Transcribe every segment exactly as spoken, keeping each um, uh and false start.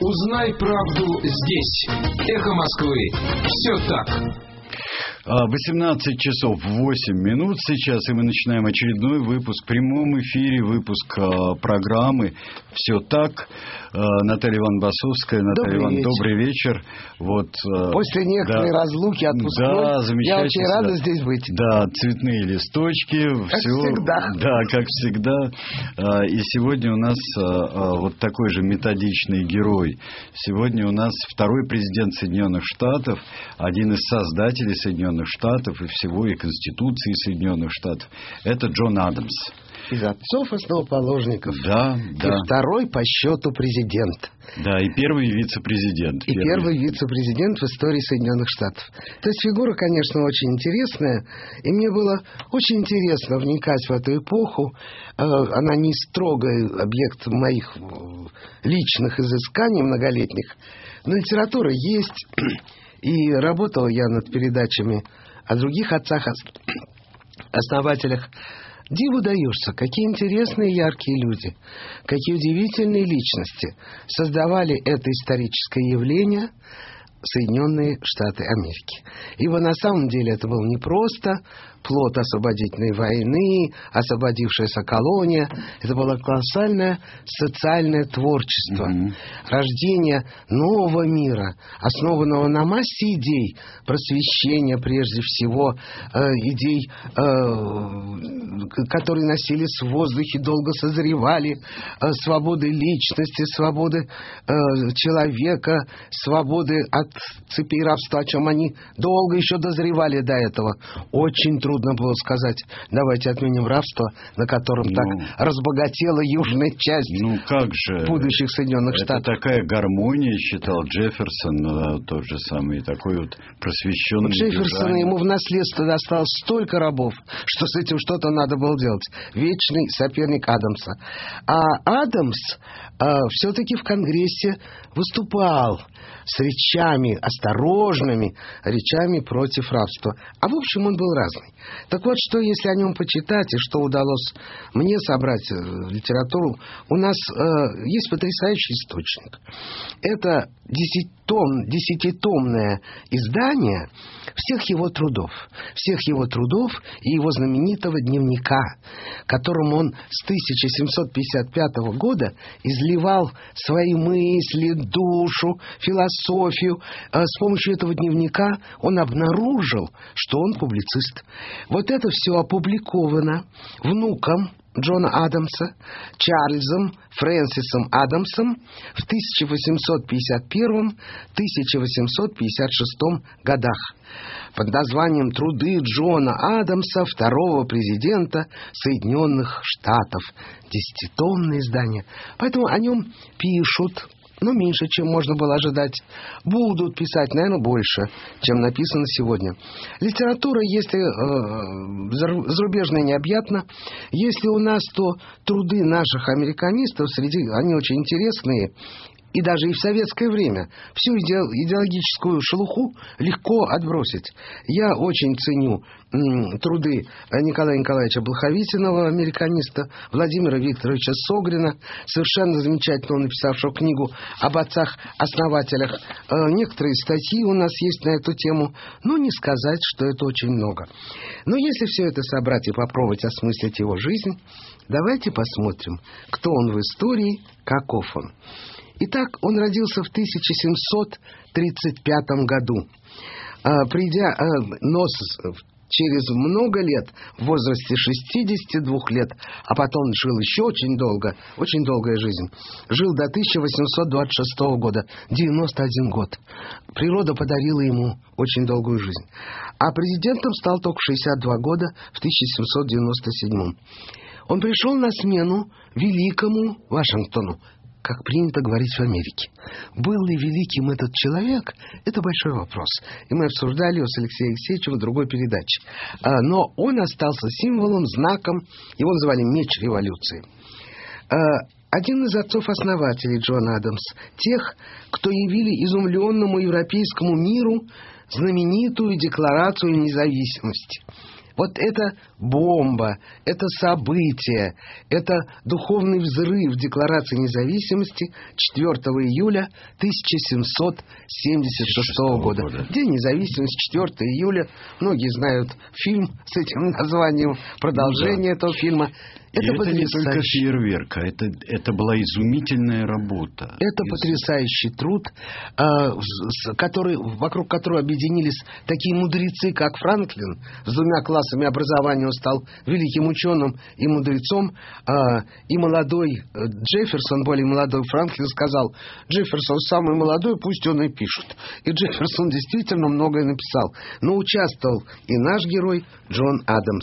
Узнай правду здесь. Эхо Москвы. Все так. восемнадцать часов восемь минут сейчас, и мы начинаем очередной выпуск, в прямом эфире выпуск э, программы «Все так». Э, Наталья Ивановна Басовская. Наталья Ивановна, добрый вечер. Вот, э, После некоторой да, разлуки отпускной, да, я очень рада да, здесь быть. Да, цветные листочки. Как все, всегда. Да, как всегда. Э, и сегодня у нас э, э, вот такой же методичный герой. Сегодня у нас второй президент Соединенных Штатов, один из создателей Соединенных Штатов и всего, и Конституции Соединенных Штатов. Это Джон Адамс. Из отцов-основоположников. Да, да. И второй по счету президент. Да, и первый вице-президент. И первый, первый вице-президент в истории Соединенных Штатов. То есть фигура, конечно, очень интересная. И мне было очень интересно вникать в эту эпоху. Она не строгий объект моих личных изысканий многолетних. Но литература есть. И работал я над передачами о других отцах-основателях. Диву даешься, какие интересные яркие люди, какие удивительные личности создавали это историческое явление Соединенные Штаты Америки. Ибо на самом деле это был не просто плод освободительной войны, освободившаяся колония. Это было колоссальное социальное творчество, mm-hmm. рождение нового мира, основанного на массе идей, просвещения прежде всего, э, идей, э, которые носились в воздухе, долго созревали, э, свободы личности, свободы э, человека, свободы от цепей рабства, о чем они долго еще дозревали до этого. Очень трудно было сказать, давайте отменим рабство, на котором ну, так разбогатела южная часть ну, как же? будущих Соединенных Это Штатов. Это такая гармония, считал Джефферсон, тот же самый, такой вот просвещенный. Джефферсона ему в наследство досталось столько рабов, что с этим что-то надо было делать. Вечный соперник Адамса. А Адамс э, все-таки в Конгрессе выступал с речами, осторожными речами против рабства. А в общем он был разный. Так вот, что если о нем почитать, и что удалось мне собрать в литературу, у нас э, есть потрясающий источник. Это десятитом, десятитомное издание всех его трудов. Всех его трудов и его знаменитого дневника, которым он с тысяча семьсот пятьдесят пятого года изливал свои мысли, душу, философию. С помощью этого дневника он обнаружил, что он публицист. Вот это все опубликовано внуком Джона Адамса, Чарльзом Фрэнсисом Адамсом в тысяча восемьсот пятьдесят первом — тысяча восемьсот пятьдесят шестом годах под названием «Труды Джона Адамса, второго президента Соединенных Штатов». Десятитомное издание. Поэтому о нем пишут, но меньше, чем можно было ожидать. Будут писать, наверное, больше, чем написано сегодня. Литература, если э, зарубежная необъятна, если у нас, то труды наших американистов, среди, они очень интересные. И даже и в советское время всю идеологическую шелуху легко отбросить. Я очень ценю м, труды Николая Николаевича Блоховитинова, американиста, Владимира Викторовича Согрина, совершенно замечательно написавшего книгу об отцах-основателях. Э, некоторые статьи у нас есть на эту тему, но не сказать, что это очень много. Но если все это собрать и попробовать осмыслить его жизнь, давайте посмотрим, кто он в истории, каков он. Итак, он родился в тысяча семьсот тридцать пятом году. А, придя, а, но с, через много лет, в возрасте шестидесяти двух лет, а потом жил еще очень долго, очень долгая жизнь, жил до тысяча восемьсот двадцать шестого года, девяносто один год. Природа подарила ему очень долгую жизнь. А президентом стал только в шестьдесят два года, в тысяча семьсот девяносто седьмом. Он пришел на смену великому Вашингтону, как принято говорить в Америке. Был ли великим этот человек, это большой вопрос. И мы обсуждали его с Алексеем Алексеевичем в другой передаче. Но он остался символом, знаком, его называли меч революции. Один из отцов-основателей Джон Адамс, тех, кто явили изумленному европейскому миру знаменитую Декларацию независимости. Вот это бомба, это событие, это духовный взрыв Декларации независимости четвёртого июля тысяча семьсот семьдесят шестого года. года. День независимости, четвёртого июля. Многие знают фильм с этим названием, продолжение ну, да. этого фильма. Это, это не только фейерверк, а это, это была изумительная работа. Это Из... потрясающий труд, э, который, вокруг которого объединились такие мудрецы, как Франклин. С двумя классами образования он стал великим ученым и мудрецом. Э, и молодой Джефферсон, более молодой Франклин, сказал: Джефферсон самый молодой, пусть он и пишет. И Джефферсон действительно многое написал. Но участвовал и наш герой Джон Адамс.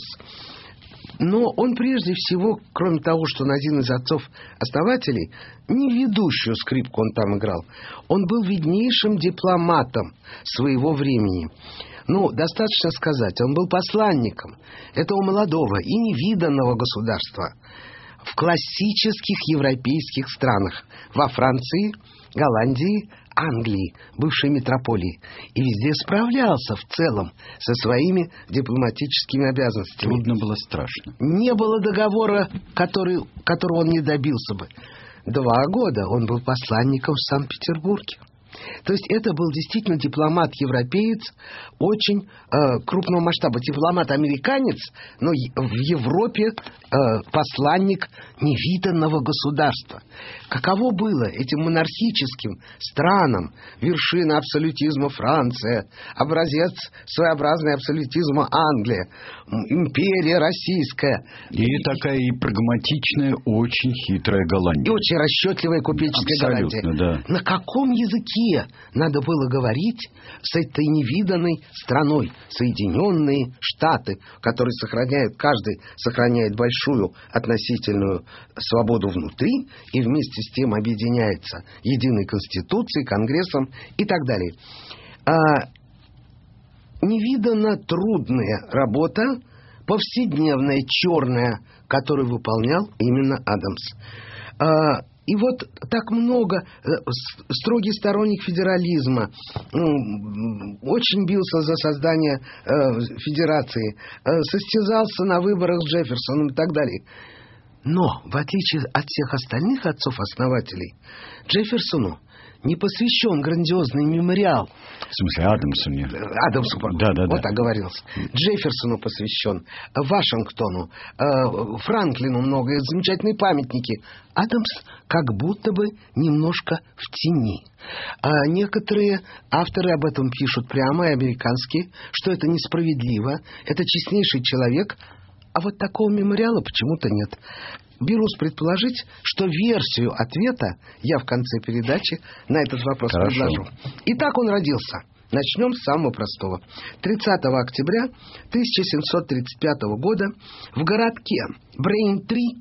Но он прежде всего, кроме того, что он один из отцов-основателей, не ведущую скрипку он там играл, он был виднейшим дипломатом своего времени. Ну, достаточно сказать, он был посланником этого молодого и невиданного государства в классических европейских странах, во Франции, Голландии, Англии, бывшей метрополии, и везде справлялся в целом со своими дипломатическими обязанностями. Трудно было, страшно. Не было договора, который, которого он не добился бы. Два года он был посланником в Санкт-Петербурге. То есть это был действительно дипломат-европеец очень э, крупного масштаба. Дипломат-американец, но в Европе э, посланник невиданного государства. Каково было этим монархическим странам, вершина абсолютизма Франция, образец своеобразный абсолютизма Англия, империя российская. И, и такая и прагматичная, очень хитрая Голландия. И очень расчетливая купеческая Абсолютно, Голландия. Да. На каком языке надо было говорить с этой невиданной страной? Соединенные Штаты, которые сохраняют, каждый сохраняет большую относительную свободу внутри и вместе с тем объединяется единой конституцией, конгрессом и так далее. А, невиданно трудная работа, повседневная, черная, которую выполнял именно Адамс. А, И вот так много, строгий сторонник федерализма, очень бился за создание федерации, состязался на выборах с Джефферсоном и так далее. Но, в отличие от всех остальных отцов-основателей, Джефферсону не посвящен грандиозный мемориал. В смысле, Адамсу нет? Адамсу, да, да, вот да. оговорился. Джефферсону посвящен, Вашингтону, Франклину много, замечательные памятники. Адамс как будто бы немножко в тени. А некоторые авторы об этом пишут прямо, и американские, что это несправедливо, это честнейший человек, а вот такого мемориала почему-то нет. Берусь предположить, что версию ответа я в конце передачи на этот вопрос Хорошо. предложу. Итак, он родился. Начнем с самого простого. тридцатого октября тысяча семьсот тридцать пятого года в городке Брейнтри.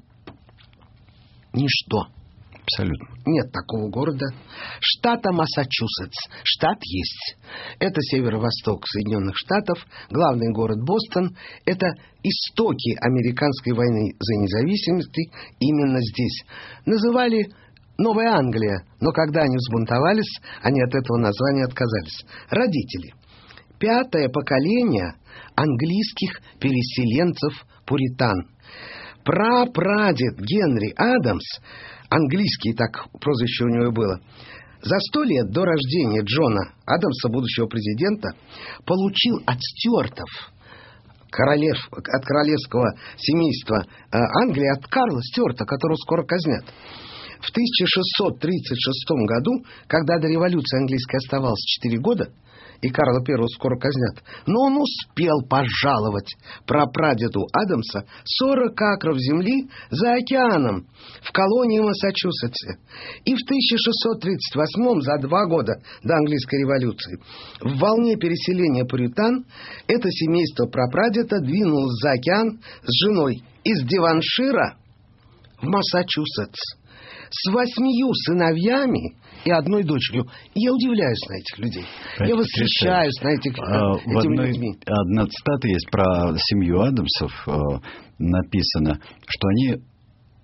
Ничто. Абсолютно. Нет такого города. Штата Массачусетс. Штат есть. Это северо-восток Соединенных Штатов. Главный город Бостон. Это истоки американской войны за независимость. Именно здесь. Называли Новая Англия. Но когда они взбунтовались, они от этого названия отказались. Родители. Пятое поколение английских переселенцев-пуритан. Прапрадед Генри Адамс, английский, так прозвище у него было, за сто лет до рождения Джона Адамса, будущего президента, получил от Стюартов, королев, от королевского семейства э, Англии, от Карла Стюарта, которого скоро казнят. В тысяча шестьсот тридцать шестом году, когда до революции английской оставалось четыре года, и Карла Первого скоро казнят, но он успел пожаловать прапрадеду Адамса сорок акров земли за океаном в колонии Массачусетсе. И в тысяча шестьсот тридцать восьмом, за два года до английской революции, в волне переселения пуритан, это семейство прапрадеда двинулось за океан с женой из Деваншира в Массачусетс с восьмию сыновьями и одной дочерью. Я удивляюсь на этих людей. Это Я восхищаюсь на этих, а, этими в одной, людьми. Одна цитата есть про семью Адамсов. Э, написано, что они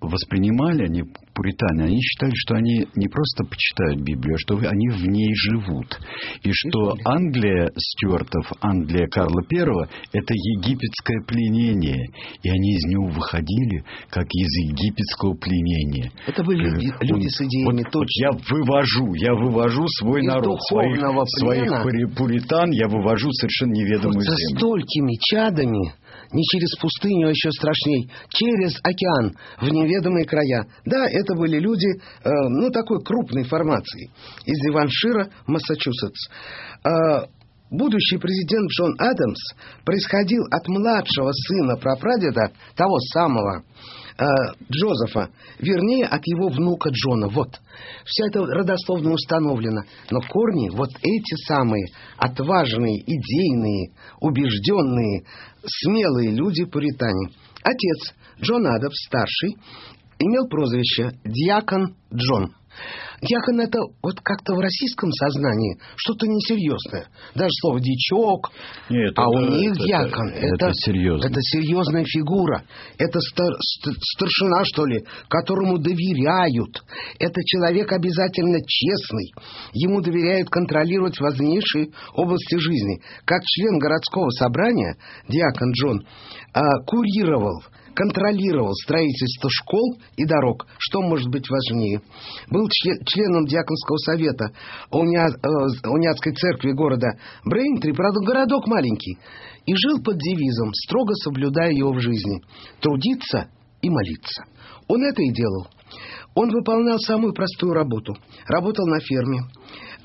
воспринимали, они, пуритане, они считали, что они не просто почитают Библию, а что они в ней живут. И что Англия Стюартов, Англия Карла Первого – это египетское пленение. И они из него выходили, как из египетского пленения. Это были люди, люди с идеями вот, точно. Вот я вывожу, я вывожу свой из народ, своих, своих пуритан, я вывожу совершенно неведомую вот землю. со столькими чадами, не через пустыню, а еще страшней, через океан, в неведомые края. Да, это были люди, э, ну, такой крупной формации, из Деваншира, Массачусетс. Э, будущий президент Джон Адамс происходил от младшего сына прапрадеда, того самого э, Джозефа, вернее, от его внука Джона. Вот. Все это родословно установлено. Но корни, вот эти самые отважные, идейные, убежденные, смелые люди-пуритане. Отец, Джон Адамс, старший, имел прозвище «Дьякон Джон». Дьякон — это вот как-то в российском сознании что-то несерьезное. Даже слово «дичок». Нет, а это, у них это, дьякон. Это, это, это серьезно. Это серьезная фигура. Это стар, старшина, что ли, которому доверяют. Это человек обязательно честный. Ему доверяют контролировать важнейшие области жизни. Как член городского собрания, дьякон Джон а, курировал, контролировал строительство школ и дорог. Что может быть важнее? Был член, членом диаконского совета уня, э, униатской церкви города Брейнтри, правда, городок маленький, и жил под девизом, строго соблюдая его в жизни: трудиться и молиться. Он это и делал. Он выполнял самую простую работу. Работал на ферме, э,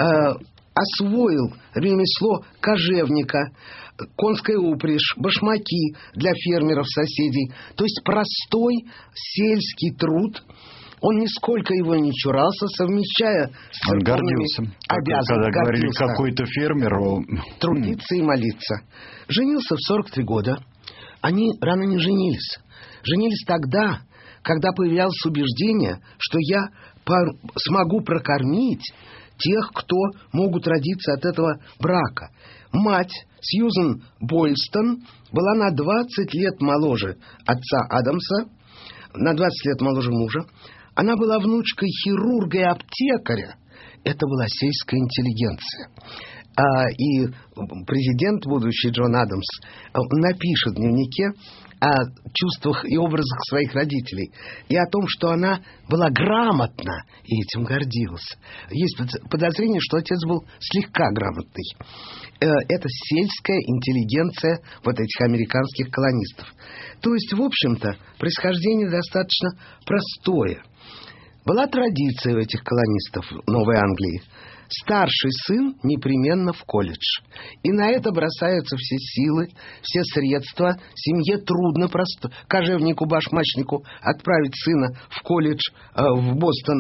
освоил ремесло кожевника, конская упряжь, башмаки для фермеров-соседей. То есть простой сельский труд. Он нисколько его не чурался, совмещая с он гордился. обязан, Когда гордился. говорили какой-то фермер, он... трудиться и молиться. Женился в сорок три года. Они рано не женились. Женились тогда, когда появлялось убеждение, что я пор- смогу прокормить тех, кто могут родиться от этого брака. Мать, Сьюзен Бойлстон, была на двадцать лет моложе отца Адамса, на двадцать лет моложе мужа. Она была внучкой хирурга и аптекаря. Это была сельская интеллигенция. А, и президент будущий Джон Адамс напишет в дневнике о чувствах и образах своих родителей и о том, что она была грамотна и этим гордилась. Есть подозрение, что отец был слегка грамотный. Это сельская интеллигенция вот этих американских колонистов. То есть, в общем-то, происхождение достаточно простое. Была традиция у этих колонистов Новой Англии. Старший сын непременно в колледж. И на это бросаются все силы, все средства. Семье трудно просто кожевнику, башмачнику отправить сына в колледж, э, в Бостон.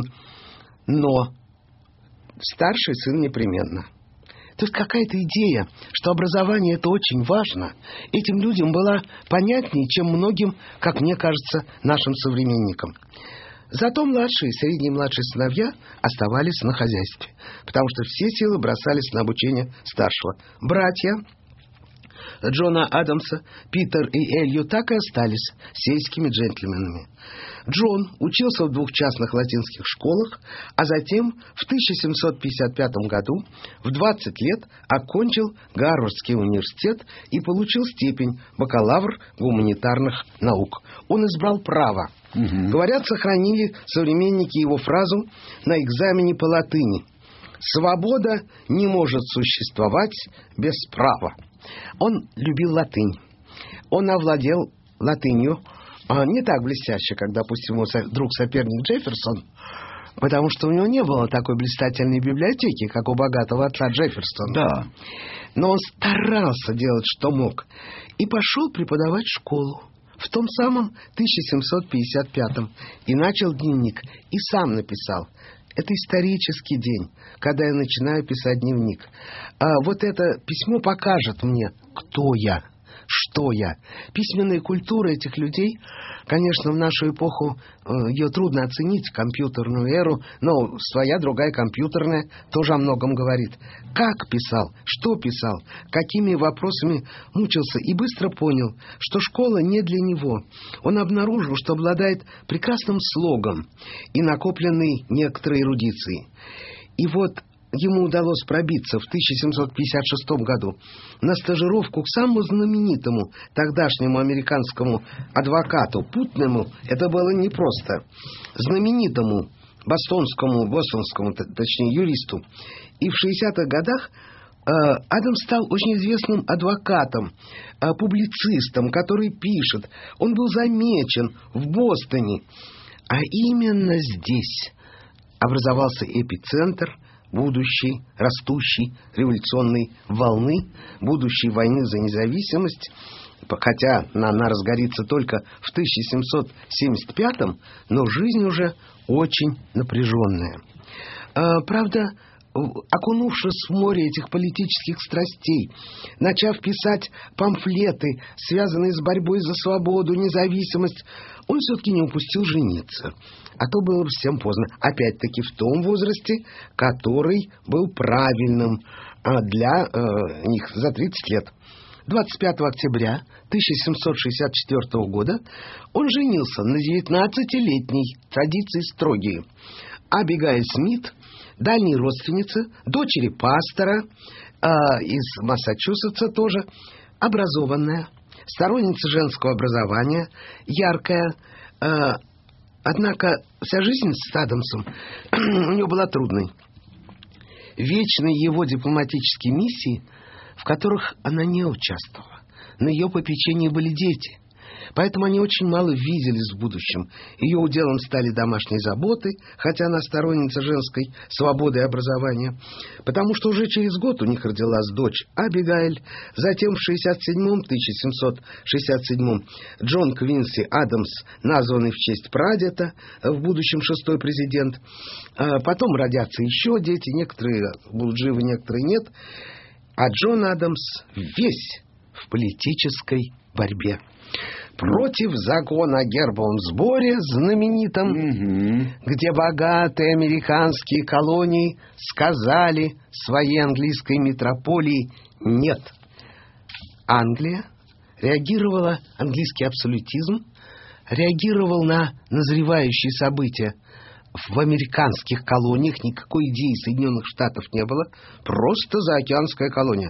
Но старший сын непременно. То есть какая-то идея, что образование — это очень важно, этим людям была понятнее, чем многим, как мне кажется, нашим современникам. Зато младшие, средние и младшие сыновья оставались на хозяйстве, потому что все силы бросались на обучение старшего. Братья Джона Адамса, Питер и Элью, так и остались сельскими джентльменами. Джон учился в двух частных латинских школах, а затем в тысяча семьсот пятьдесят пятом году в двадцать лет окончил Гарвардский университет и получил степень бакалавр гуманитарных наук. Он избрал право. Угу. Говорят, сохранили современники его фразу на экзамене по латыни: «Свобода не может существовать без права». Он любил латынь. Он овладел латынью а не так блестяще, как, допустим, его друг-соперник Джефферсон, потому что у него не было такой блистательной библиотеки, как у богатого отца Джефферсона. Да. Но он старался делать, что мог, и пошел преподавать в школу в том самом тысяча семьсот пятьдесят пятом и начал дневник, и сам написал. Это исторический день, когда я начинаю писать дневник. А вот это письмо покажет мне, кто я, что я. Письменная культура этих людей, конечно, в нашу эпоху э, ее трудно оценить, компьютерную эру, но своя другая компьютерная тоже о многом говорит. Как писал, что писал, какими вопросами мучился, и быстро понял, что школа не для него. Он обнаружил, что обладает прекрасным слогом и накопленной некоторой эрудицией. И вот ему удалось пробиться в тысяча семьсот пятьдесят шестом году на стажировку к самому знаменитому тогдашнему американскому адвокату Путнему. Это было непросто. Знаменитому бостонскому, бостонскому, точнее, юристу. И в шестидесятых годах э, Адамс стал очень известным адвокатом, э, публицистом, который пишет. Он был замечен в Бостоне. А именно здесь образовался эпицентр будущей, растущей революционной волны, будущей войны за независимость, хотя она, она разгорится только в тысяча семьсот семьдесят пятом, но жизнь уже очень напряженная. А, правда, окунувшись в море этих политических страстей, начав писать памфлеты, связанные с борьбой за свободу, независимость, он все-таки не упустил жениться. А то было бы всем поздно. Опять-таки в том возрасте, который был правильным для э, них за тридцать лет. двадцать пятого октября тысяча семьсот шестьдесят четвёртого года он женился на девятнадцатилетней, традиции строгие, Абигейл Смит, дальней родственнице, дочери пастора э, из Массачусетса тоже, образованная, сторонница женского образования, яркая. Э, однако вся жизнь с Адамсом у нее была трудной. Вечные его дипломатические миссии, в которых она не участвовала. На ее попечении были дети. Поэтому они очень мало виделись в будущем. Ее уделом стали домашние заботы, хотя она сторонница женской свободы и образования. Потому что уже через год у них родилась дочь Абигейл. Затем в тысяча семьсот шестьдесят седьмом Джон Квинси Адамс, названный в честь прадеда, в будущем шестой президент. Потом родятся еще дети. Некоторые будут живы, некоторые нет. А Джон Адамс весь в политической борьбе. Против закона о гербовом сборе знаменитом, угу. где богатые американские колонии сказали своей английской метрополии «нет». Англия реагировала, английский абсолютизм, реагировал на назревающие события. В американских колониях никакой идеи Соединенных Штатов не было, просто заокеанская колония.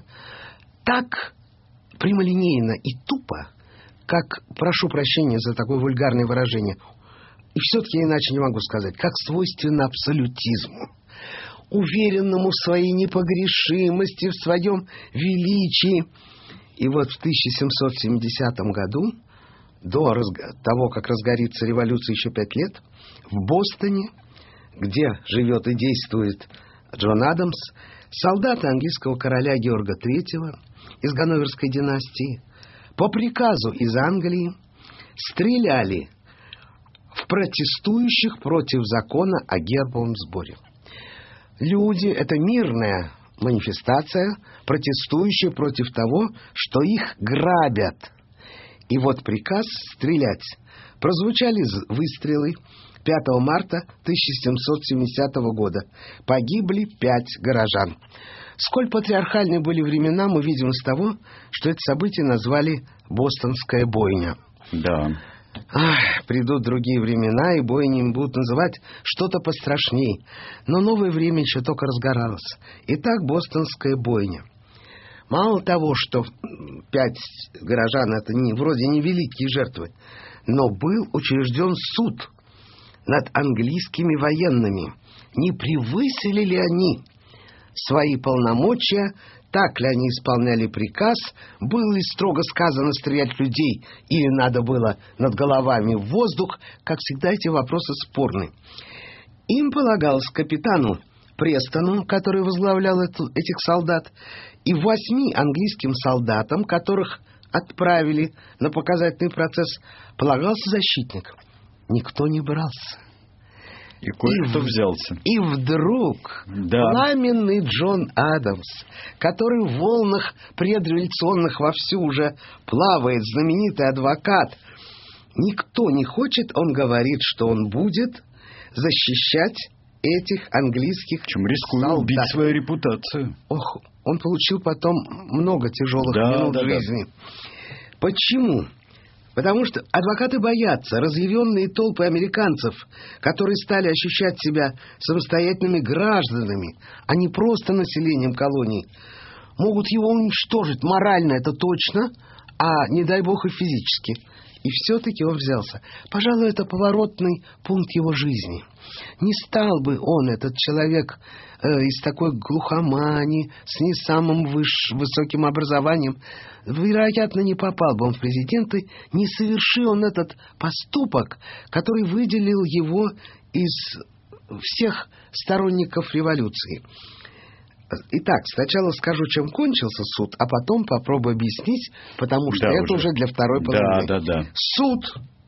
Так прямолинейно и тупо, как, прошу прощения за такое вульгарное выражение, и все-таки иначе не могу сказать, как свойственно абсолютизму, уверенному в своей непогрешимости, в своем величии. И вот в тысяча семьсот семидесятом году, до того, как разгорится революция еще пять лет, в Бостоне, где живет и действует Джон Адамс, солдаты английского короля Георга Третьего из Ганноверской династии по приказу из Англии стреляли в протестующих против закона о гербовом сборе. Люди — это мирная манифестация, протестующая против того, что их грабят. И вот приказ стрелять. Прозвучали выстрелы пятого марта тысяча семьсот семидесятого года. Погибли пять горожан. Сколь патриархальны были времена, мы видим из того, что это событие назвали «Бостонская бойня». Да. Ах, придут другие времена, и бойни будут называть что-то пострашней. Но новое время еще только разгоралось. Итак, «Бостонская бойня». Мало того, что пять горожан — это не, вроде не великие жертвы, но был учрежден суд над английскими военными. Не превысили ли они свои полномочия, так ли они исполняли приказ, было ли строго сказано стрелять людей, или надо было над головами в воздух, как всегда эти вопросы спорны. Им полагалось капитану Престону, который возглавлял эту, этих солдат, и восьми английским солдатам, которых отправили на показательный процесс, полагался защитник. Никто не брался. И кое-кто взялся. И вдруг да. пламенный Джон Адамс, который в волнах предреволюционных вовсю уже плавает, знаменитый адвокат, никто не хочет, он говорит, что он будет защищать этих английских Чем рискуя солдат. убить свою репутацию. Ох, он получил потом много тяжелых да, минут да, жизни. Да. Почему? Потому что адвокаты боятся, разъяренные толпы американцев, которые стали ощущать себя самостоятельными гражданами, а не просто населением колоний, могут его уничтожить морально, это точно, а не дай бог и физически. И все-таки он взялся. Пожалуй, это поворотный пункт его жизни. Не стал бы он, этот человек, э, из такой глухомани, с не самым выш... высоким образованием, вероятно, не попал бы он в президенты, не совершил он этот поступок, который выделил его из всех сторонников революции. Итак, сначала скажу, чем кончился суд, а потом попробую объяснить, потому что да, это уже. уже для второй половины. Да, да, да. Суд,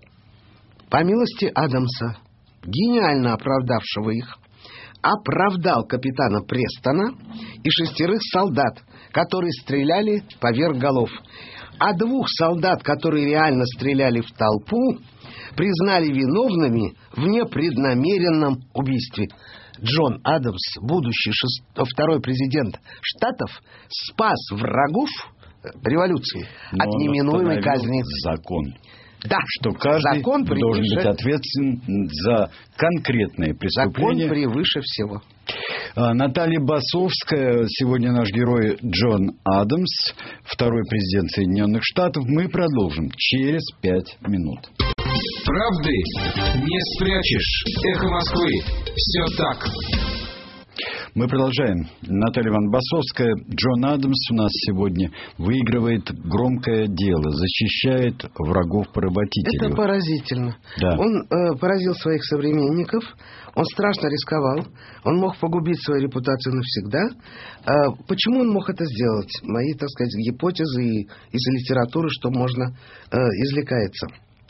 по милости Адамса, гениально оправдавшего их, оправдал капитана Престона и шестерых солдат, которые стреляли поверх голов. А двух солдат, которые реально стреляли в толпу, признали виновными в непреднамеренном убийстве. Джон Адамс, будущий шест... второй президент Штатов, спас врагов революции Но от неминуемой казни. Закон. Да, что каждый закон превыше... должен быть ответственен за конкретные преступления. Закон превыше всего. Наталья Басовская, сегодня наш герой Джон Адамс, второй президент Соединенных Штатов. Мы продолжим через пять минут. Правды не спрячешь. Эхо Москвы. Все так. Мы продолжаем. Наталья Ивановна Басовская. Джон Адамс у нас сегодня выигрывает громкое дело, защищает врагов-поработителей. Это поразительно. Да. Он э, поразил своих современников, он страшно рисковал, он мог погубить свою репутацию навсегда. Э, почему он мог это сделать? Мои, так сказать, гипотезы из литературы, что можно, э, извлекается.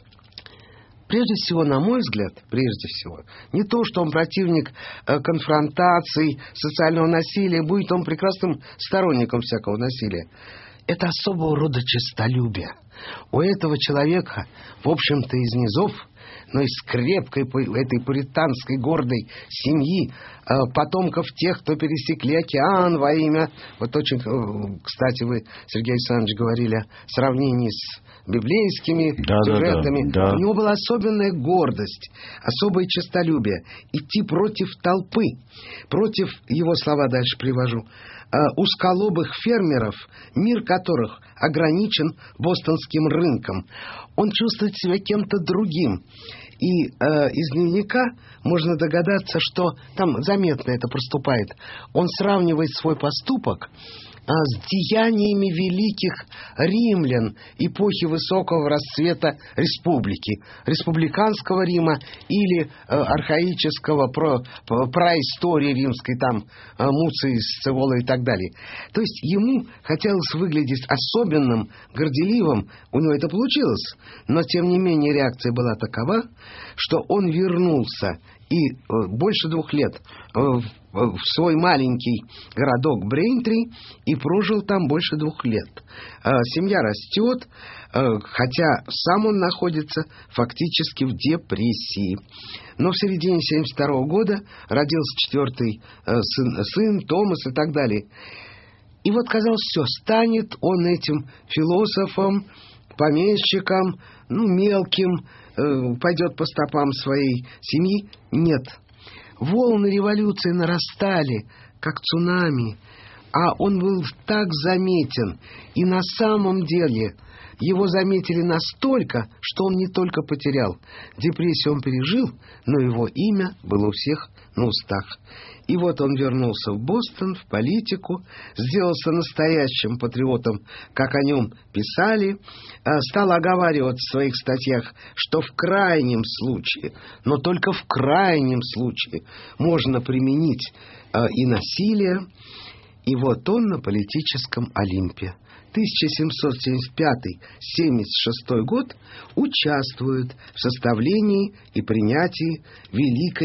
Прежде всего, на мой взгляд, прежде всего, не то, что он противник э, конфронтаций, социального насилия, будет он прекрасным сторонником всякого насилия. Это особого рода честолюбие. У этого человека, в общем-то, из низов, но из крепкой этой пуританской гордой семьи, э, потомков тех, кто пересекли океан во имя... Вот очень, э, кстати, вы, Сергей Александрович, говорили о сравнении с библейскими да, сюжетами. Да, да, да. У него была особенная гордость, особое честолюбие. Идти против толпы, против, его слова дальше привожу, э, узколобых фермеров, мир которых ограничен бостонским рынком. Он чувствует себя кем-то другим. И э, из дневника можно догадаться, что там заметно это проступает. Он сравнивает свой поступок с деяниями великих римлян эпохи высокого расцвета республики, республиканского Рима или э, архаического про, праистории римской, там э, Муций, Сцевола и так далее. То есть ему хотелось выглядеть особенным, горделивым, у него это получилось, но тем не менее реакция была такова, что он вернулся и э, больше двух лет э, в, в свой маленький городок Брейнтри и прожил там больше двух лет. Э, семья растет, э, хотя сам он находится фактически в депрессии. Но в середине семьдесят второго года родился четвертый э, сын, сын, Томас и так далее. И вот, казалось, все, станет он этим философом, помещиком, ну, мелким, пойдет по стопам своей семьи. Нет. Волны революции нарастали, как цунами, а он был так заметен. И на самом деле его заметили настолько, что он не только потерял депрессию, он пережил, но его имя было у всех на устах. И вот он вернулся в Бостон, в политику, сделался настоящим патриотом, как о нем писали, стал оговаривать в своих статьях, что в крайнем случае, но только в крайнем случае, можно применить и насилие. И вот он на политическом Олимпе. тысяча семьсот семьдесят пятый — семьдесят шестой год участвует в составлении и принятии Великой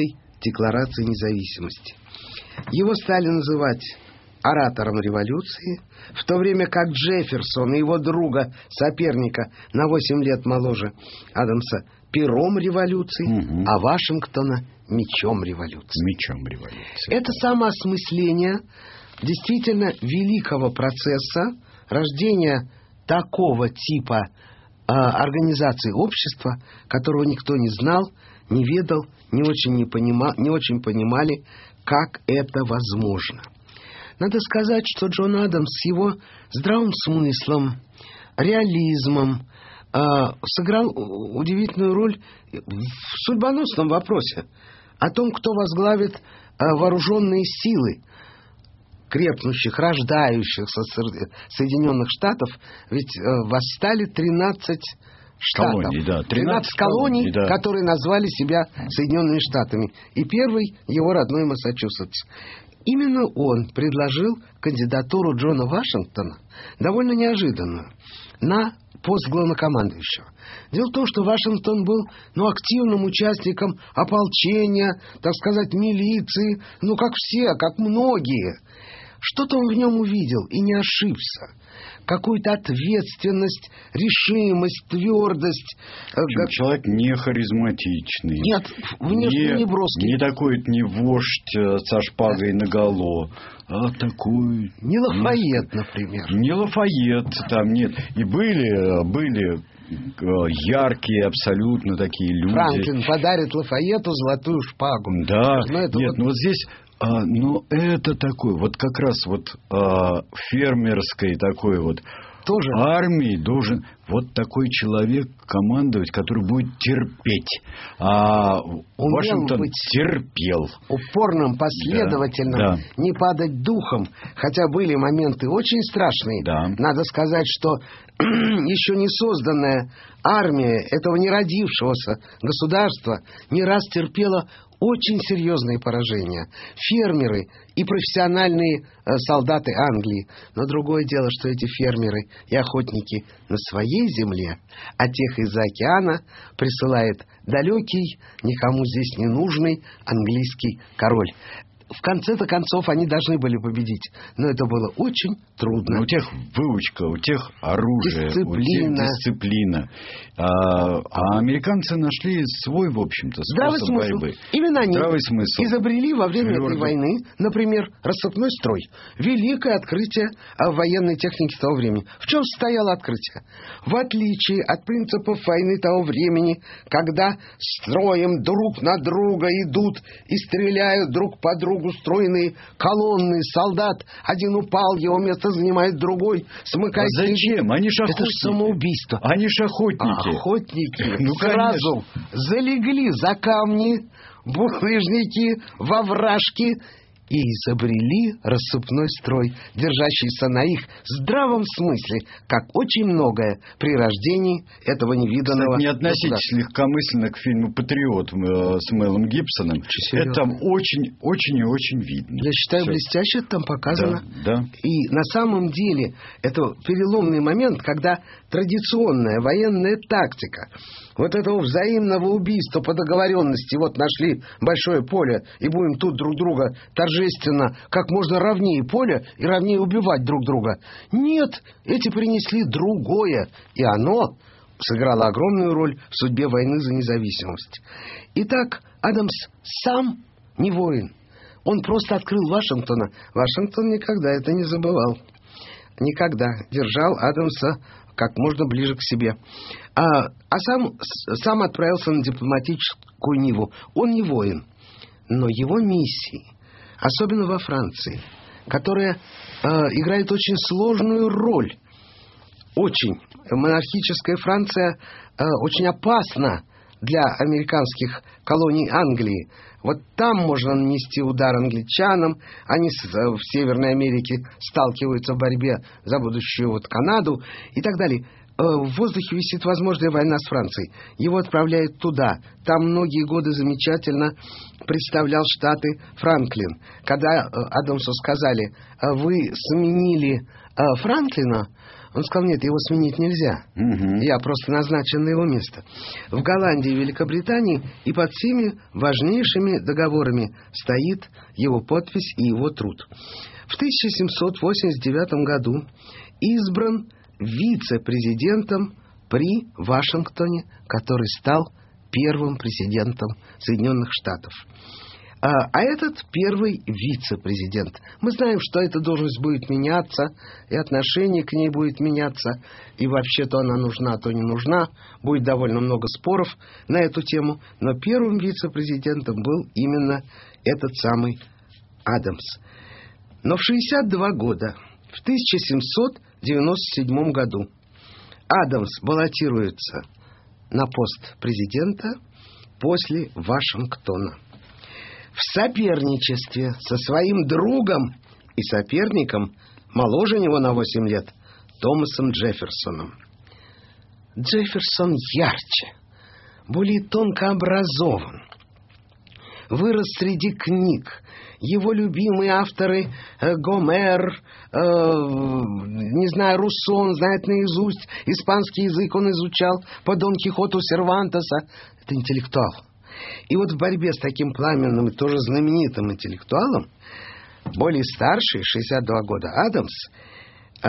Декларации независимости. Его стали называть оратором революции, в то время как Джефферсон и его друга, соперника на восемь лет моложе Адамса, пером революции, угу. а Вашингтона мечом революции. Мечом революции. Это самоосмысление действительно великого процесса рождения такого типа э, организации общества, которого никто не знал, не ведал, не очень, не, понима, не очень понимали, как это возможно. Надо сказать, что Джон Адамс с его здравым смыслом, реализмом э, сыграл удивительную роль в судьбоносном вопросе о том, кто возглавит э, вооруженные силы крепнущих, рождающихся Соединенных Штатов. Ведь э, восстали тринадцать штатов. Колоний, да. тринадцать, тринадцать колоний, колоний да. которые назвали себя Соединенными Штатами. И первый его родной Массачусетс. Именно он предложил кандидатуру Джона Вашингтона, довольно неожиданную, на пост главнокомандующего. Дело в том, что Вашингтон был ну, активным участником ополчения, так сказать, милиции, ну, как все, как многие. Что-то он в нем увидел и не ошибся. Какую-то ответственность, решимость, твердость. Причем человек не харизматичный. Нет, внешне не, не броский. Не такой не вождь со шпагой да. наголо, а такой... Не Лафайет, не, например. Не Лафайет, там нет. И были, были яркие абсолютно такие люди. Франклин подарит Лафайету золотую шпагу. Да, это нет, вот... ну вот здесь... А, но это такой, вот как раз вот а, фермерской такой вот тоже армии должен вот такой человек командовать, который будет терпеть. А Вашингтон быть терпел. Упорным, последовательным, да, да. не падать духом. Хотя были моменты очень страшные. Да. Надо сказать, что еще не созданная армия этого не родившегося государства не раз терпела очень серьезные поражения. Фермеры и профессиональные э, солдаты Англии. Но другое дело, что эти фермеры и охотники на своей земле, а тех из-за океана присылает далекий, никому здесь не нужный английский король. В конце-то концов они должны были победить. Но это было очень трудно. У тех выучка, у тех оружие, дисциплина. у тех дисциплина. А, а американцы нашли свой, в общем-то, здравый способ смысл. борьбы. Именно они здравый смысл. изобрели во время Твердо. этой войны, например, рассыпной строй. Великое открытие военной техники того времени. В чем состояло открытие? В отличие от принципов войны того времени, когда строем друг на друга идут и стреляют друг по другу стройные колонны, солдат, один упал, его место занимает другой, смыкается... А зачем? Они ж охотники. Это же самоубийство. Они ж охотники. А охотники ну, сразу залегли за камни, булыжники, во вражки и изобрели рассыпной строй, держащийся на их здравом смысле, как очень многое при рождении этого невиданного... Кстати, не относитесь легкомысленно к фильму «Патриот» с Мелом Гибсоном. Это там очень, очень и очень видно. Я считаю, Все. блестяще это там показано. Да, да. И на самом деле это переломный момент, когда традиционная военная тактика вот этого взаимного убийства по договоренности, вот нашли большое поле и будем тут друг друга торжественно, как можно ровнее поле и ровнее убивать друг друга. Нет, эти принесли другое, и оно сыграло огромную роль в судьбе войны за независимость. Итак, Адамс сам не воин. Он просто открыл Вашингтона. Вашингтон никогда это не забывал. Никогда держал Адамса как можно ближе к себе. А, а сам, сам отправился на дипломатическую ниву. Он не воин, но его миссии, особенно во Франции, которая э, играет очень сложную роль. Очень. Монархическая Франция э, очень опасна для американских колоний Англии. Вот там можно нанести удар англичанам. Они в Северной Америке сталкиваются в борьбе за будущую вот Канаду и так далее. в воздухе висит возможная война с Францией. Его отправляют туда. Там многие годы замечательно представлял Штаты Франклин. Когда Адамсу сказали: вы сменили Франклина, он сказал: нет, его сменить нельзя. Угу. Я просто назначен на его место. В Голландии и Великобритании и под всеми важнейшими договорами стоит его подпись и его труд. В тысяча семьсот восемьдесят девятом году избран вице-президентом при Вашингтоне, который стал первым президентом Соединенных Штатов. А, а этот первый вице-президент. Мы знаем, что эта должность будет меняться, и отношение к ней будет меняться, и вообще-то она нужна, то не нужна. Будет довольно много споров на эту тему, но первым вице-президентом был именно этот самый Адамс. Но в шестьдесят два года, в тысяча семьсот девяносто седьмом году, Адамс баллотируется на пост президента после Вашингтона. В соперничестве со своим другом и соперником, моложе него на восемь лет, Томасом Джефферсоном. Джефферсон ярче, более тонко образован, вырос среди книг. Его любимые авторы э, Гомер, э, не знаю, Руссо, он знает наизусть, испанский язык он изучал по Дон Кихоту Сервантеса. Это интеллектуал. И вот в борьбе с таким пламенным и тоже знаменитым интеллектуалом, более старший, шестьдесят два года, Адамс, э,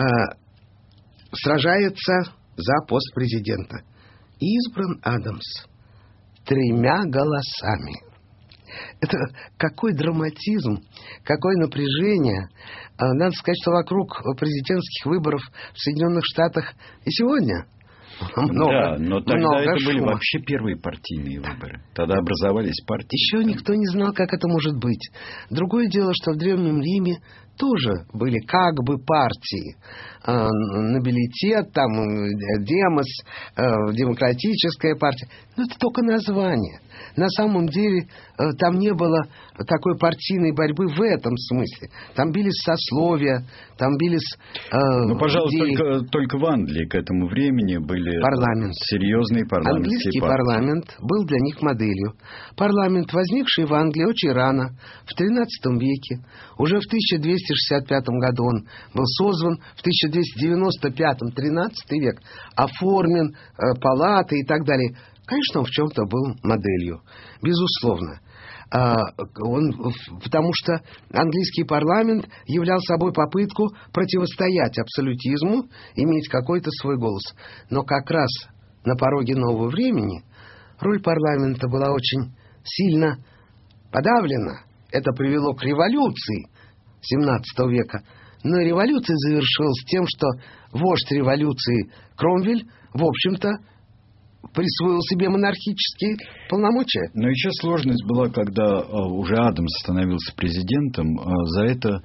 сражается за пост президента. Избран Адамс тремя голосами. Это какой драматизм, какое напряжение. Надо сказать, что вокруг президентских выборов в Соединенных Штатах и сегодня много, да, но тогда много это шума. были вообще первые партийные выборы. Тогда образовались партии. Еще никто не знал, как это может быть. Другое дело, что в Древнем Риме тоже были как бы партии. Э, нобилитет, там, демос, э, демократическая партия. Но это только название. На самом деле э, там не было такой партийной борьбы в этом смысле. Там бились сословия, там бились э, Ну, пожалуй, идеи. только, только в Англии к этому времени были парламент. серьезные парламентские Английский партии. парламент был для них моделью. Парламент, возникший в Англии очень рано, в тринадцатом веке. Уже в тысяча двести шестьдесят пятом году он был созван, в тысяча двести девяносто пятом, тринадцатый век, оформлен, э, палаты и так далее. Конечно, он в чем-то был моделью, безусловно. А, он, потому что английский парламент являл собой попытку противостоять абсолютизму, иметь какой-то свой голос. Но как раз на пороге нового времени роль парламента была очень сильно подавлена. Это привело к революции семнадцатого века. Но революция завершилась тем, что вождь революции Кромвель, в общем-то, присвоил себе монархические полномочия. Но еще сложность была, когда уже Адамс становился президентом. За это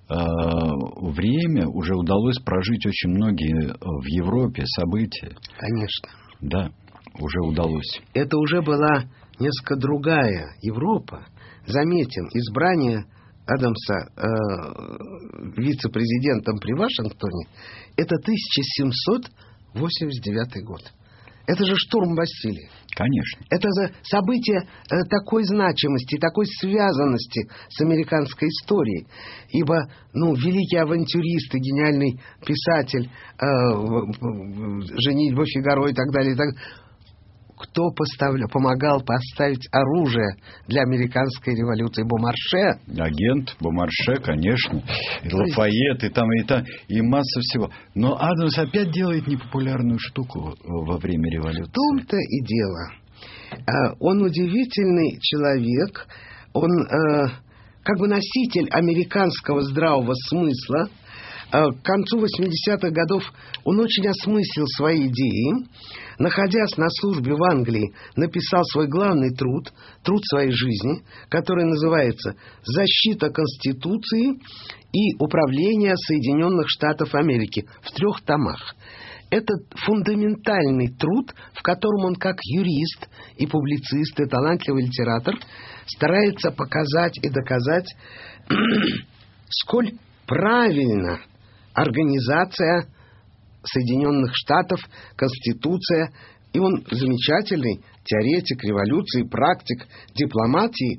время уже удалось прожить очень многие в Европе события. Конечно. Да, уже удалось. Это уже была несколько другая Европа. Заметим, избрание Адамса э, вице-президентом при Вашингтоне — это тысяча семьсот восемьдесят девятый год. Это же штурм Бастилии. Конечно. Это же событие э, такой значимости, такой связанности с американской историей. Ибо, ну, великий авантюрист и гениальный писатель, э, «Женитьба Фигаро» и так далее, и так далее. Кто поставля, помогал поставить оружие для американской революции? Бомарше. Агент Бомарше, конечно. И Лафайет, и там, и там, и масса всего. Но Адамс опять делает непопулярную штуку во время революции. В том-то и дело. Он удивительный человек. Он как бы носитель американского здравого смысла. К концу восьмидесятых годов он очень осмыслил свои идеи. Находясь на службе в Англии, написал свой главный труд, труд своей жизни, который называется «Защита Конституции и управление Соединенных Штатов Америки» в трех томах. Это фундаментальный труд, в котором он как юрист и публицист, и талантливый литератор старается показать и доказать, сколь правильно организация Соединенных Штатов, Конституция, и он замечательный теоретик революции, практик дипломатии,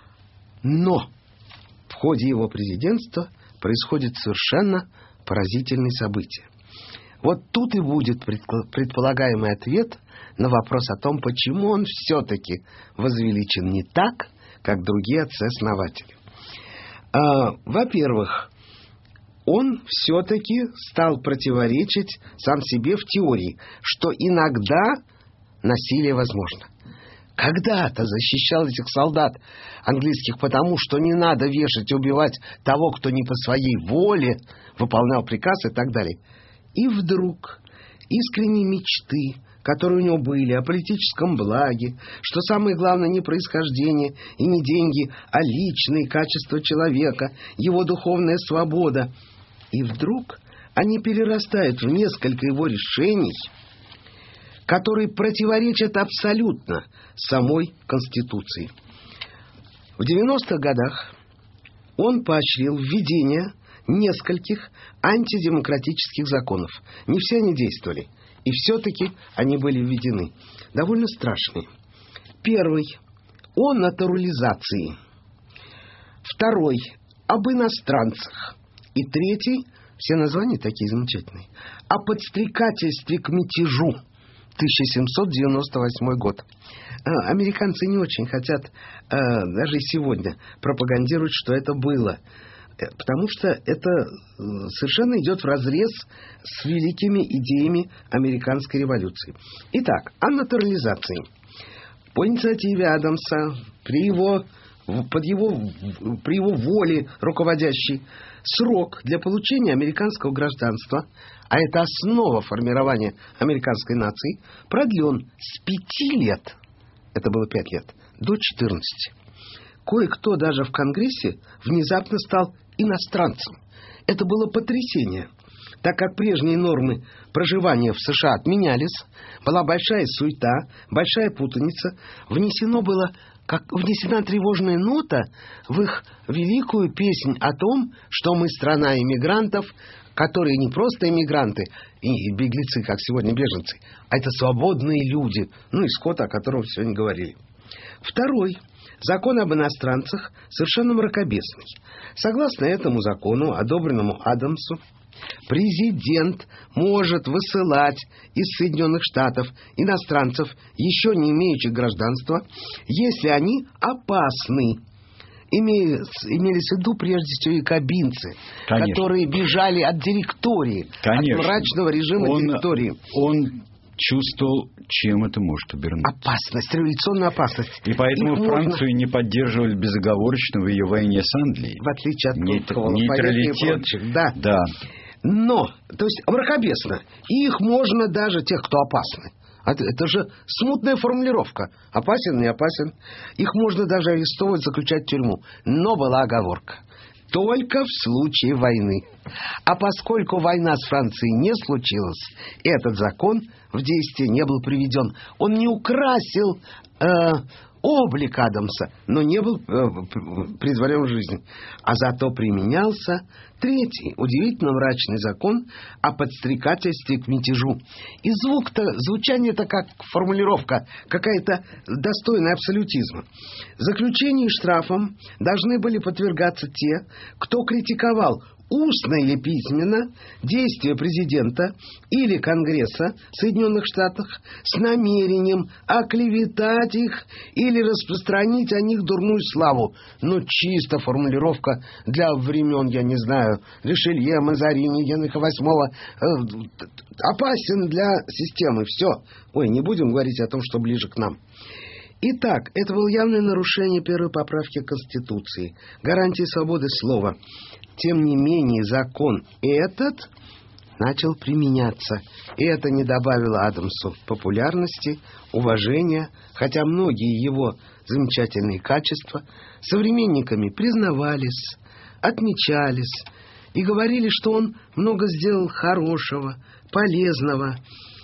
но в ходе его президентства происходит совершенно поразительные события. Вот тут и будет предполагаемый ответ на вопрос о том, почему он все-таки возвеличен не так, как другие отцы-основатели. А, во-первых, он все-таки стал противоречить сам себе в теории, что иногда насилие возможно. Когда-то защищал этих солдат английских потому, что не надо вешать и убивать того, кто не по своей воле выполнял приказ и так далее. И вдруг искренние мечты, которые у него были о политическом благе, что самое главное не происхождение и не деньги, а личные качества человека, его духовная свобода. И вдруг они перерастают в несколько его решений, которые противоречат абсолютно самой Конституции. В девяностых годах он поощрил введение нескольких антидемократических законов. Не все они действовали, и все-таки они были введены. Довольно страшные. Первый – о натурализации. Второй – об иностранцах. И третий – все названия такие замечательные – о подстрекательстве к мятежу. тысяча семьсот девяносто восьмой год. Американцы не очень хотят даже и сегодня пропагандировать, что это было, потому что это совершенно идет вразрез с великими идеями американской революции. Итак, о натурализации. По инициативе Адамса, при его, под его, при его воле руководящей, срок для получения американского гражданства, а это основа формирования американской нации, продлен с пяти лет, это было пять лет, до четырнадцати. Кое-кто даже в Конгрессе внезапно стал иностранцем. Это было потрясение, так как прежние нормы проживания в США отменялись, была большая суета, большая путаница, внесено было как внесена тревожная нота в их великую песнь о том, что мы страна иммигрантов, которые не просто иммигранты и беглецы, как сегодня беженцы, а это свободные люди, ну и скот, о котором сегодня говорили. Второй закон об иностранцах совершенно мракобесный. Согласно этому закону, одобренному Адамсу, президент может высылать из Соединенных Штатов иностранцев, еще не имеющих гражданства, если они опасны. Имелись, имелись в виду прежде всего и кабинцы, конечно, которые бежали от директории, конечно, от мрачного режима он, директории. Он чувствовал, чем это может обернуться. Опасность, революционную опасность. И поэтому Их Францию можно... не поддерживали безоговорочно в ее войне с Англией. В отличие от Нейт... нейтралитет. Да. да. Но, то есть, мракобесно. И их можно даже, тех, кто опасны. Это же смутная формулировка. Опасен, не опасен. Их можно даже арестовывать, заключать в тюрьму. Но была оговорка. Только в случае войны. А поскольку война с Францией не случилась, этот закон в действие не был приведен. Он не украсил э, облик Адамса, но не был э, претворен в жизнь. А зато применялся третий, удивительно мрачный закон о подстрекательстве к мятежу. И звук-то, звучание-то как формулировка, какая-то достойная абсолютизма. Заключению и штрафом должны были подвергаться те, кто критиковал устно или письменно действия президента или Конгресса Соединенных Штатов с намерением оклеветать их или распространить о них дурную славу. Ну, чисто формулировка для времен, я не знаю, Ришелье, Мазарини, Генриха восьмого. Э, опасен для системы. Все. Ой, не будем говорить о том, что ближе к нам. Итак, это было явное нарушение первой поправки Конституции, гарантии свободы слова. Тем не менее, закон этот начал применяться, и это не добавило Адамсу популярности, уважения, хотя многие его замечательные качества современниками признавались, отмечались и говорили, что он много сделал хорошего, полезного.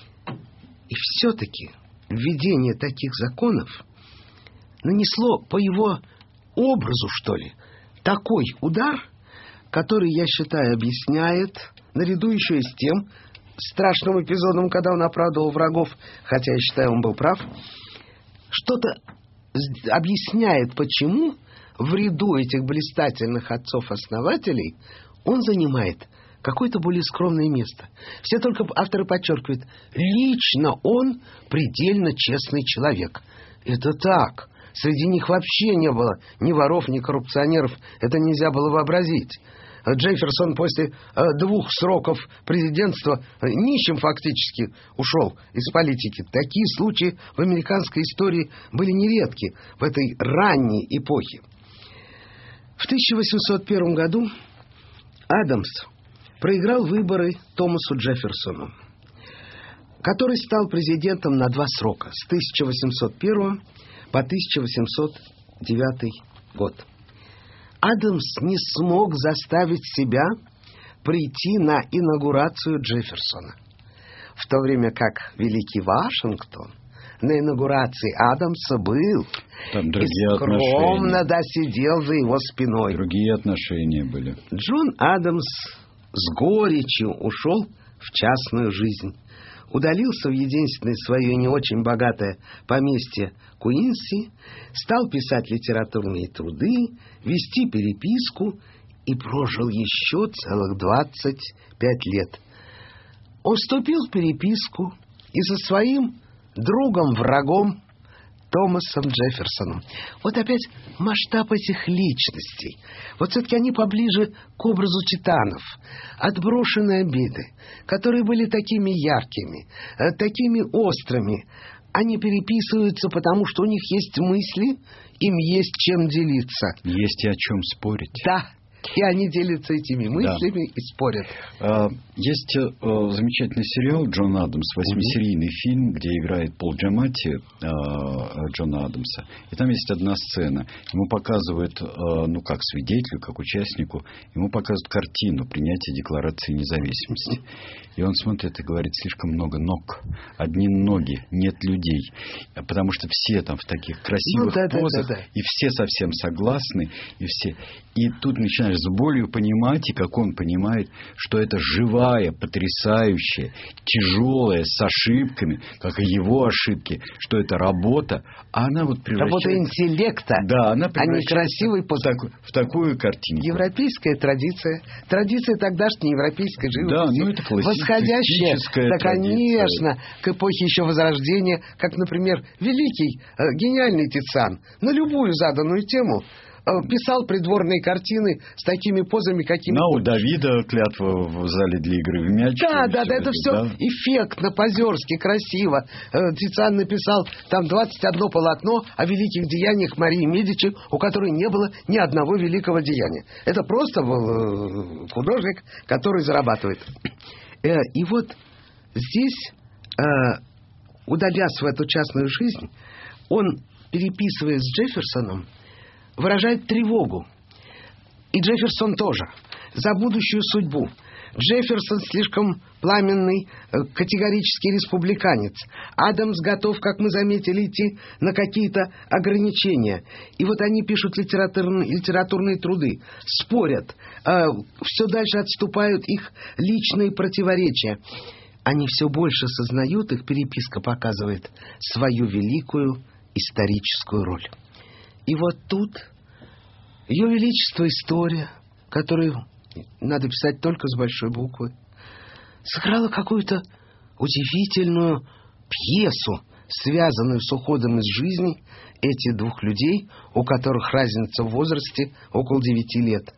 И все-таки введение таких законов нанесло по его образу, что ли, такой удар, который, я считаю, объясняет, наряду еще и с тем, страшным эпизодом, когда он оправдывал врагов, хотя я считаю, он был прав, что-то объясняет, почему в ряду этих блистательных отцов-основателей он занимает какое-то более скромное место. Все только авторы подчеркивают, лично он предельно честный человек. Это так. Среди них вообще не было ни воров, ни коррупционеров. Это нельзя было вообразить. Джефферсон после э, двух сроков президентства э, нищим фактически ушел из политики. Такие случаи в американской истории были нередки в этой ранней эпохе. В тысяча восемьсот первом году Адамс проиграл выборы Томасу Джефферсону, который стал президентом на два срока, с тысяча восемьсот первого по тысяча восемьсот девятый год. Адамс не смог заставить себя прийти на инаугурацию Джефферсона, в то время как великий Вашингтон на инаугурации Адамса был и скромно отношения. Досидел за его спиной. Другие отношения были. Джон Адамс с горечью ушел в частную жизнь. Удалился в единственное свое не очень богатое поместье Куинси, стал писать литературные труды, вести переписку и прожил еще целых двадцать пять лет. Он вступил в переписку и со своим другом-врагом Томасом Джефферсоном. Вот опять масштаб этих личностей. Вот все-таки они поближе к образу титанов. Отброшенные обиды, которые были такими яркими, такими острыми, они переписываются, потому что у них есть мысли, им есть чем делиться. Есть и о чем спорить. Да. И они делятся этими мыслями да. и спорят. А, есть а, замечательный сериал «Джон Адамс», восьмисерийный mm-hmm. фильм, где играет Пол Джаматти, а, Джона Адамса. И там есть одна сцена. Ему показывают, а, ну, как свидетелю, как участнику, ему показывают картину принятия Декларации независимости. И он смотрит и говорит, слишком много ног. Одни ноги, нет людей. Потому что все там в таких красивых ну, да, позах, да, да, да. и все совсем согласны, и все... И тут начинаешь с болью понимать, и как он понимает, что это живая, потрясающая, тяжелая, с ошибками, как и его ошибки, что это работа, а она вот превращается... Работа интеллекта, да, она а не красивый в, такую, в такую картинку. Европейская традиция, традиция тогдашней европейской живописи. Да, ну это восходящая, да, конечно, к эпохе еще Возрождения, как, например, великий, э, гениальный Тициан на любую заданную тему писал придворные картины с такими позами, какими... На, у Давида клятва в зале для игры в мяч. Да, да, да, это все да? эффектно, позерски, красиво. Тициан написал там двадцать одно полотно о великих деяниях Марии Медичи, у которой не было ни одного великого деяния. Это просто был художник, который зарабатывает. И вот здесь, удалясь в эту частную жизнь, он, переписываясь с Джефферсоном, выражает тревогу. И Джефферсон тоже. За будущую судьбу. Джефферсон слишком пламенный, категорический республиканец. Адамс готов, как мы заметили, идти на какие-то ограничения. И вот они пишут литературные, литературные труды, спорят, э, все дальше отступают их личные противоречия. Они все больше сознают, их переписка показывает, свою великую историческую роль. И вот тут Ее Величество история, которую надо писать только с большой буквы, сыграла какую-то удивительную пьесу, связанную с уходом из жизни этих двух людей, у которых разница в возрасте около девяти лет.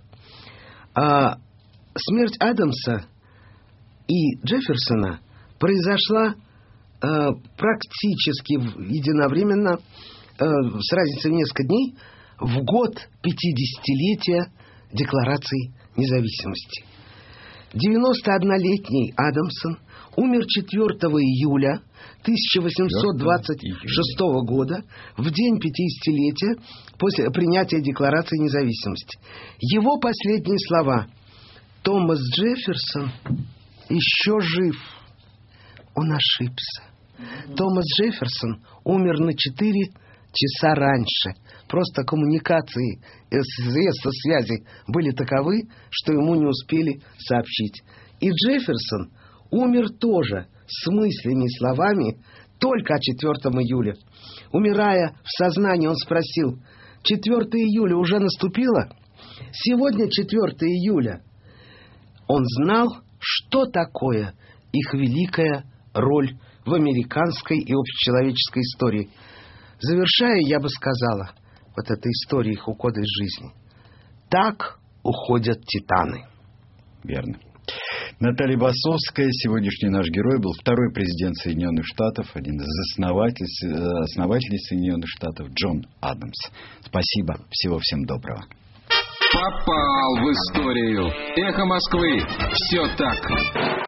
А смерть Адамса и Джефферсона произошла э, практически единовременно, э, с разницей в несколько дней, в год пятидесятилетия Декларации независимости. девяностооднолетний Адамсон умер четвёртого июля тысяча восемьсот двадцать шестого года, в день пятидесятилетия после принятия Декларации независимости. Его последние слова: «Томас Джефферсон еще жив». Он ошибся. Томас Джефферсон умер на четыре часа раньше. Просто коммуникации, средства связи были таковы, что ему не успели сообщить. И Джефферсон умер тоже с мыслями и словами только о четвёртом июля. Умирая в сознании, он спросил: четвёртое июля уже наступило? Сегодня четвёртое июля. Он знал, что такое их великая роль в американской и общечеловеческой истории. Завершая, я бы сказала, вот эта история их ухода из жизни. Так уходят титаны. Верно. Наталья Басовская, сегодняшний наш герой, был второй президент Соединенных Штатов, один из основателей, основателей Соединенных Штатов, Джон Адамс. Спасибо. Всего всем доброго. Попал в историю. Эхо Москвы. Все так.